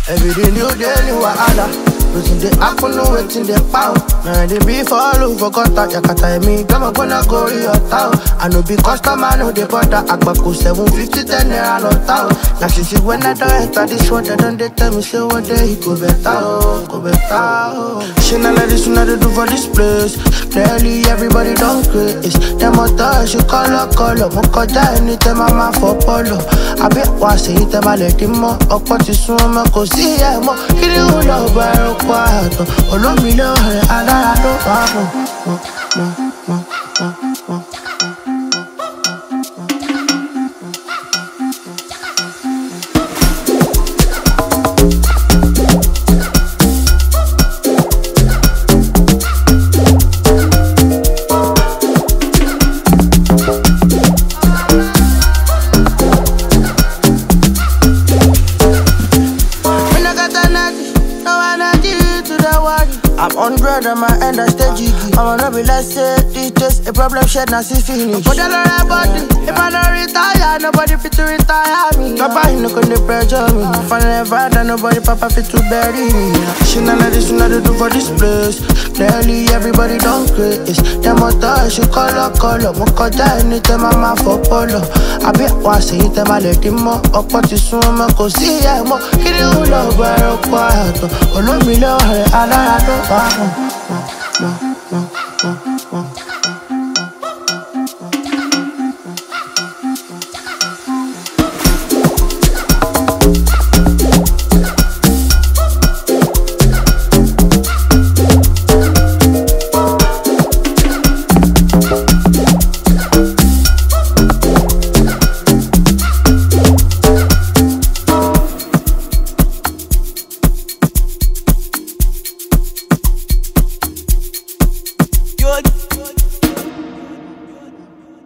Every day new day, new wahala. Losing the happen, no waiting the power. Now they be follow for contact. Yakata me, come gonna go to your town. I know be customer, no they bother. Akbako 750, 10 naira no town. Now she see when I don't enter this one, they don't they tell me say what day he go better, go better. She not like this, what they do for this place. Clearly everybody don't create. Them mother, she call up. Mokoja anytime I'm out for polo. I bet once say it, I'm let him more. Up what is soon, I'm go see him more. He don't know where quiet. Olo mi lo he ala do I'm 100 on my end, I stay jiggy. I wanna be like say, this just a problem, shed, now see finish. But I don't have body, if I don't retire, nobody fit to retire me. Nobody no gonna pressure me. If I never die, nobody papa fit to bury me. She not like this, she not to do for this place. Clearly everybody don't create. Them mother, she call up. Mokoja anytime I'm out for polo. I bet once say it, I'm let him more. Up what is soon, I'm go see him more. He don't know where I'm quiet. Olo mi lo he ala do.